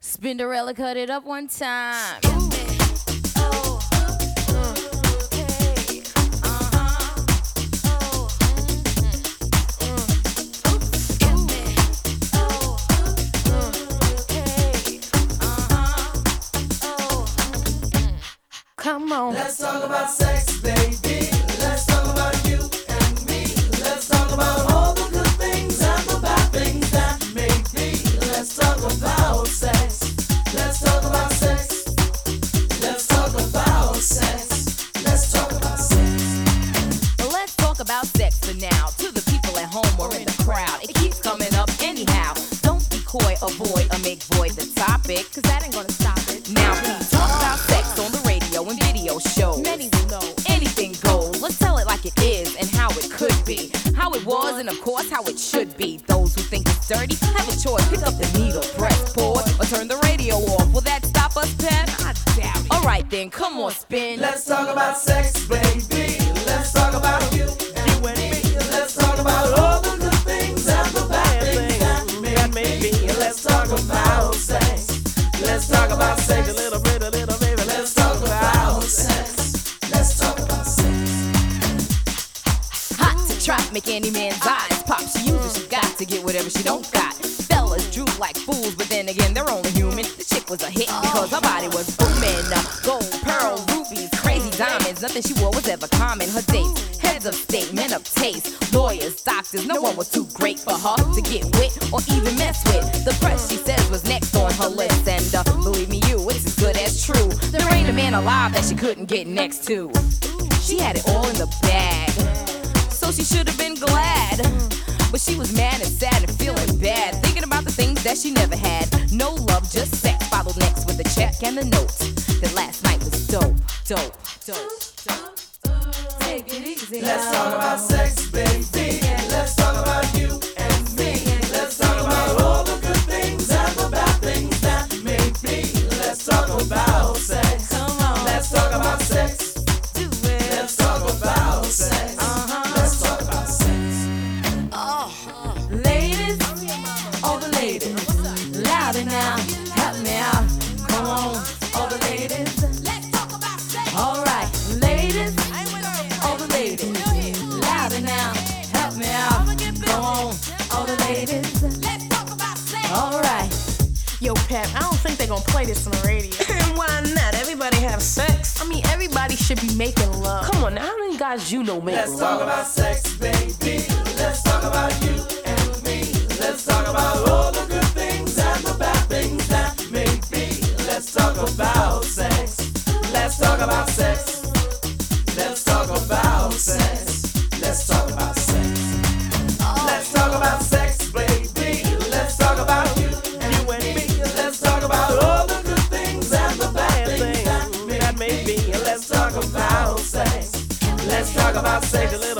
Spinderella cut it up one time. Come on. Let's talk about sex, baby. Let's talk about you and me. Let's talk about all the good things and the bad things that may be. Let's talk about sex. Let's talk about sex. Let's talk about sex. Let's talk about sex. Well, let's talk about sex for now. To the people at home or in the crowd, it keeps coming up anyhow. Don't be coy, avoid, or make void the topic, cause that ain't gonna stop it. Now please talk about sex on the radio and video shows. Many will know anything goes. Let's tell it like it is and how it could be, how it was and of course how it should be. Those who think it's dirty have a choice. Pick up the needle, press pause, or turn the radio off. Will that stop us, Pep? I doubt it. Alright then, come on, spin. Let's talk about sex, baby. Let's talk about you and me. Let's talk about all the good things and the bad things that may be. Let's talk about sex. Let's talk about sex a little bit, baby. Let's talk about sex. Let's talk about sex. Hot to trap, make any man's eyes pop. She uses, she got to get whatever she don't got. Fellas droop like fools, but then again, they're only human. The chick was a hit because her body was booming. Gold, pearl, rubies, crazy diamonds. Nothing she wore was ever common. Her dates, heads of state, men of taste, lawyers, doctors. No one was too great for her to get with or even mess with. The press, she says, was next on her list. And believe me, it's as good as true. There ain't a man alive that she couldn't get next to. She had it all in the bag, so she should have been glad. But she was mad and sad and feeling bad, thinking about the things that she never had. No love, just sex, followed next with a check and a note that last night was dope, dope, dope, dope. Take it easy. Let's talk about sex, baby. Let's talk about you and me. Let's talk about all the good things and the bad things that may be. Let's talk about sex. Come on. Let's talk about sex. Do it. Let's talk about sex. Let's talk about sex. Ladies, all the ladies, louder now, help me out. Come on, all the ladies, let's talk about sex. All right, ladies, all the ladies, louder now, help me out. Come on, all the ladies, let's talk about sex. All right. Yo, Pep, I don't think they're gonna play this on the radio. Why not? Everybody have sex. I mean, everybody should be making love. Come on, now, how many guys you know make Let's love? talk about sex, baby. Let's talk about you and me. Let's talk about all the good things and the bad things that may be. Let's talk about sex. Let's talk about sex. Let's talk about sex. Let's talk about sex. Let's talk about sex, baby. Let's talk about you and me. Let's talk about all the good things and the bad things that may be. Let's talk about sex. Let's talk about sex a little